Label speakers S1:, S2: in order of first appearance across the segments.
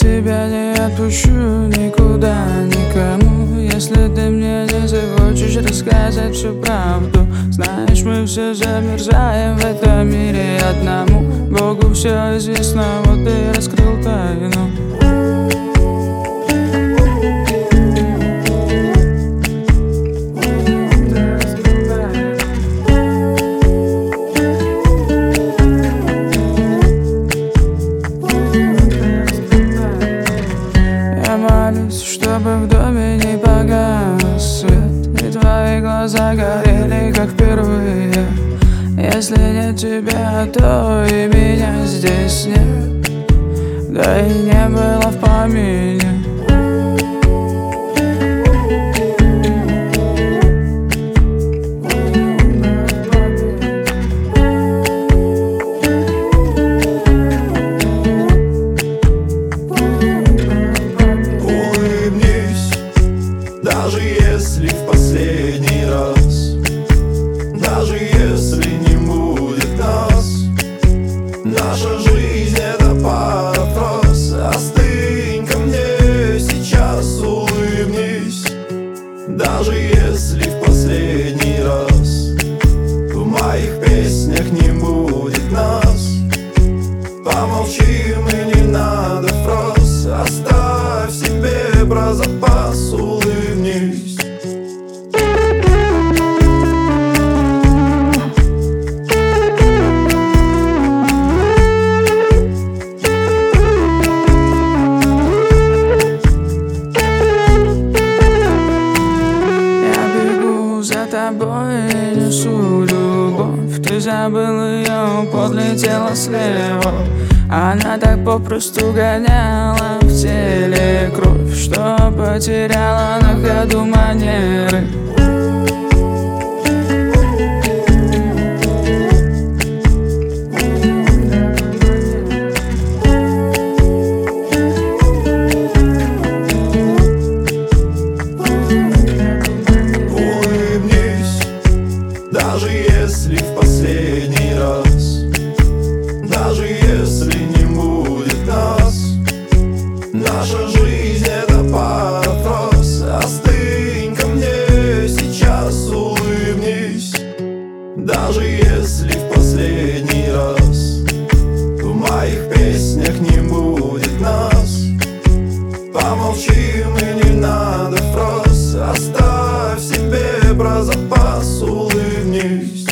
S1: тебя не отпущу никуда, никому. Если ты мне не захочешь рассказать всю правду. Знаешь, мы все замерзаем в этом мире одному. Богу все известно, вот и раскрыл тайну. Чтобы в доме не погас свет, и твои глаза горели, как впервые. Если нет тебя, то и меня здесь нет, да и не было в помине.
S2: Даже если в последний раз, даже если не будет нас, наша жизнь это парафраз. Остынь ко мне сейчас, улыбнись. Даже если в последний раз в моих песнях не будет нас, помолчим и не надо фраз. Оставь себе про запас, улыбнись.
S1: Я бегу за тобой и несу любовь. Ты забыл ее, подлетела слева. Она так попросту гоняла в теле кровь, что потеряла на ходу манеры.
S2: Улыбнись, даже если в последний раз, даже если не будет нас, наша жизнь это парафраз. Остынь ко мне сейчас, улыбнись. Даже если в последний раз в моих песнях не будет нас, помолчим и не надо фраз. Оставь себе про запас, улыбнись.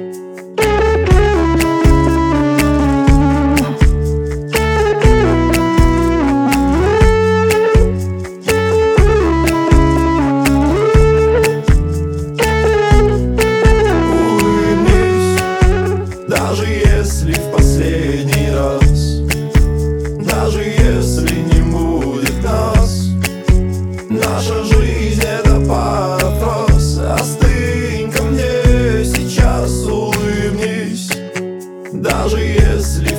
S2: Даже если в последний раз, даже если не будет нас, наша жизнь это парафраз. Остынь ко мне сейчас, улыбнись. Даже если